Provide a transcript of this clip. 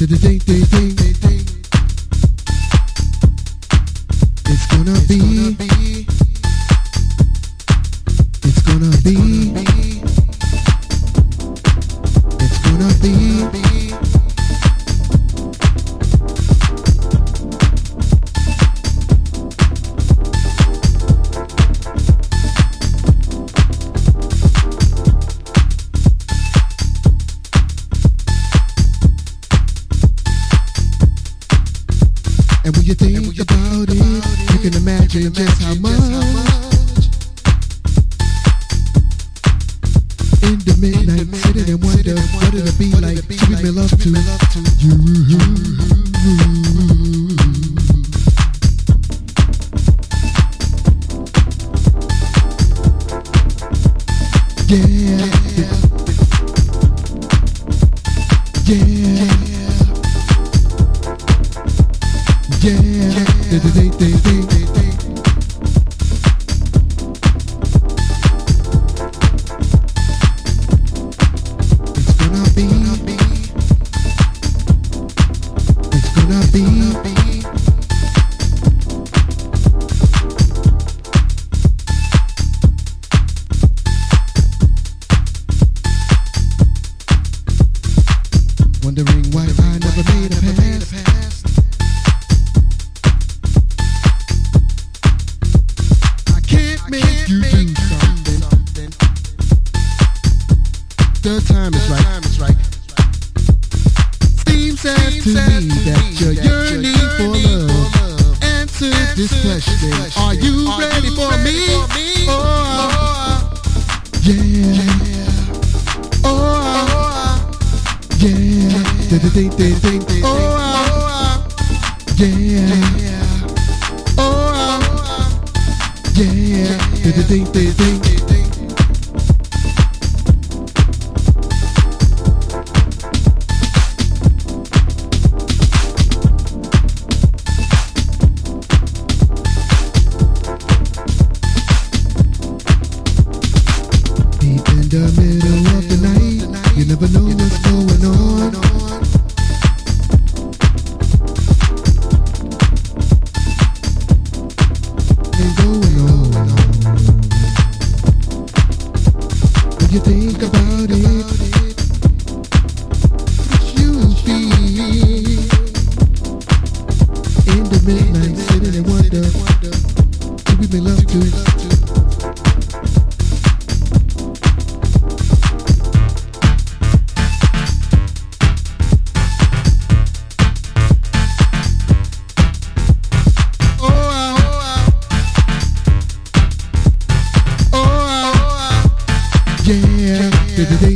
It's gonna be. It's gonna be. It's gonna be. And when you think about it, you can imagine just how much in the midnight sitting and wonder what it'll be like to give me love to you. Yeah, yeah. Yeah, It's gonna be. It's gonna be. Wondering why I never made a pass. Make you do something. The time is right. Seems as to me that you're yearning for love. Answer this question: are you ready for me? Oh, yeah. Oh, yeah. Oh, yeah. Yeah, deep in the middle of the night, you never know what's going on. You think about it, you feel in the midnight sitting and wonder who we make love to. Yeah,